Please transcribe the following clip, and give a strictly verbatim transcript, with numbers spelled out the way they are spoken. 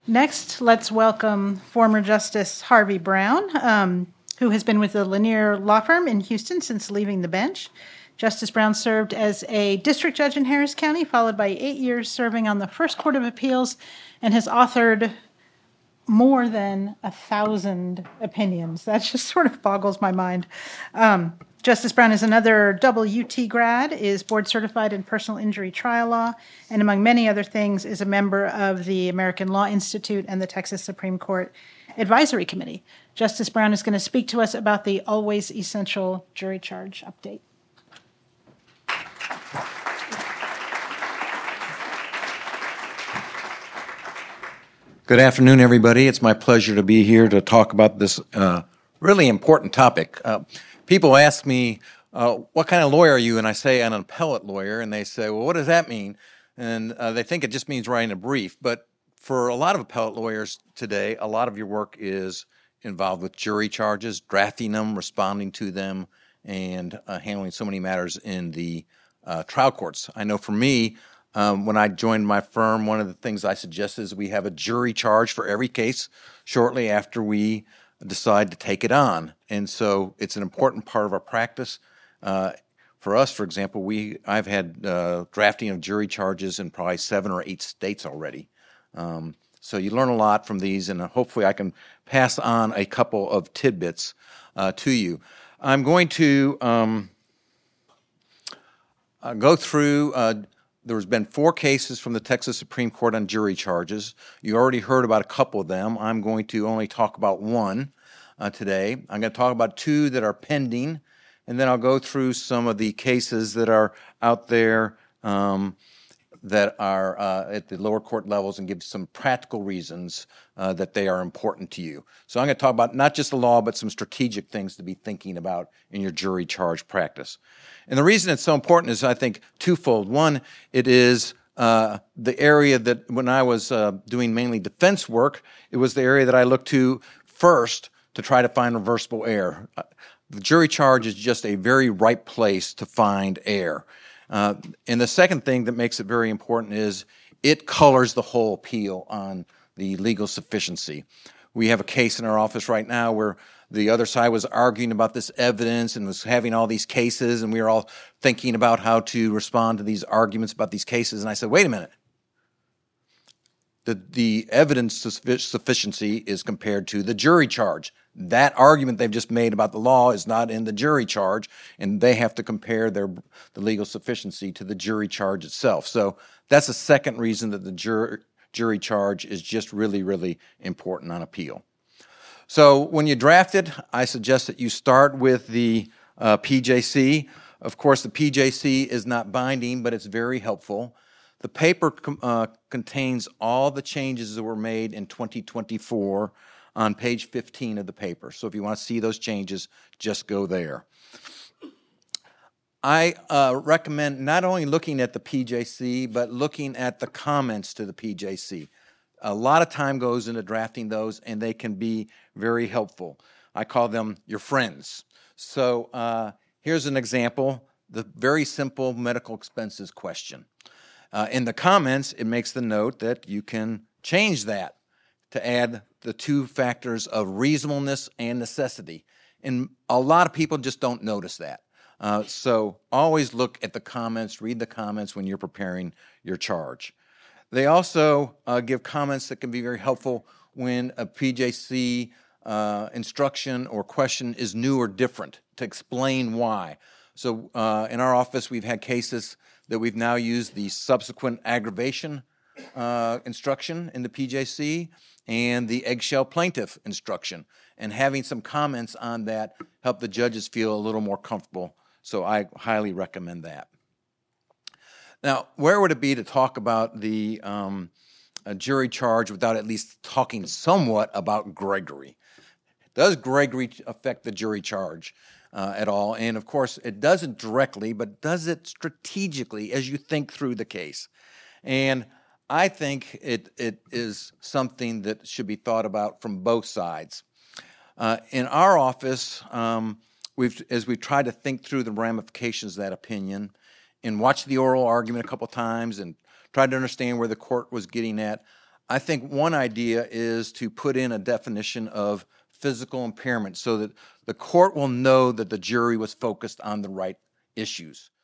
Next, let's welcome former Justice Harvey Brown, um, who has been with the Lanier Law Firm in Houston since leaving the bench. Justice Brown served as a district judge in Harris County, followed by eight years serving on the First Court of Appeals, and has authored more than a thousand opinions. That just sort of boggles my mind. Um, Justice Brown is another W T grad, is board certified in personal injury trial law, and among many other things is a member of the American Law Institute and the Texas Supreme Court Advisory Committee. Justice Brown is going to speak to us about the Always Essential Jury Charge update. Good afternoon, everybody. It's my pleasure to be here to talk about this uh, really important topic. Uh, people ask me, uh, what kind of lawyer are you? And I say, I'm an appellate lawyer. And they say, well, what does that mean? And uh, they think it just means writing a brief. But for a lot of appellate lawyers today, a lot of your work is involved with jury charges, drafting them, responding to them, and uh, handling so many matters in the uh, trial courts. I know for me, Um, when I joined my firm, one of the things I suggest is we have a jury charge for every case shortly after we decide to take it on. And so it's an important part of our practice. Uh, for us, for example, we I've had uh, drafting of jury charges in probably seven or eight states already. Um, so you learn a lot from these, and hopefully I can pass on a couple of tidbits uh, to you. I'm going to um, uh, go through uh, There's been four cases from the Texas Supreme Court on jury charges. You already heard about a couple of them. I'm going to only talk about one uh, today. I'm going to talk about two that are pending, and then I'll go through some of the cases that are out there um, that are uh, at the lower court levels and give some practical reasons uh, that they are important to you. So I'm going to talk about not just the law, but some strategic things to be thinking about in your jury charge practice. And the reason it's so important is, I think, twofold. One, it is uh, the area that when I was uh, doing mainly defense work, it was the area that I looked to first to try to find reversible error. Uh, the jury charge is just a very right place to find error. Uh, and the second thing that makes it very important is it colors the whole appeal on the legal sufficiency. We have a case in our office right now where the other side was arguing about this evidence and was having all these cases, and we were all thinking about how to respond to these arguments about these cases. And I said, wait a minute. The, the evidence sufficiency is compared to the jury charge. That argument they've just made about the law is not in the jury charge, and they have to compare their the legal sufficiency to the jury charge itself. So that's the second reason that the jury, jury charge is just really, really important on appeal. So when you draft it, I suggest that you start with the uh, P J C. Of course, the P J C is not binding, but it's very helpful. The paper uh, contains all the changes that were made in twenty twenty-four on page fifteen of the paper. So if you want to see those changes, just go there. I uh, recommend not only looking at the P J C, but looking at the comments to the P J C. A lot of time goes into drafting those, and they can be very helpful. I call them your friends. So uh, here's an example, the very simple medical expenses question. Uh, in the comments, it makes the note that you can change that to add the two factors of reasonableness and necessity. And a lot of people just don't notice that. Uh, so always look at the comments, read the comments when you're preparing your charge. They also uh, give comments that can be very helpful when a P J C uh, instruction or question is new or different, to explain why. So uh, in our office, we've had cases that we've now used the subsequent aggravation uh, instruction in the P J C and the eggshell plaintiff instruction. And having some comments on that help the judges feel a little more comfortable. So I highly recommend that. Now, where would it be to talk about the um, jury charge without at least talking somewhat about Gregory? Does Gregory affect the jury charge uh, at all? And of course, it doesn't directly, but does it strategically as you think through the case? And I think it it is something that should be thought about from both sides. Uh, in our office, um, we've as we've tried to think through the ramifications of that opinion, and watched the oral argument a couple times and tried to understand where the court was getting at, I think one idea is to put in a definition of physical impairment so that the court will know that the jury was focused on the right issues.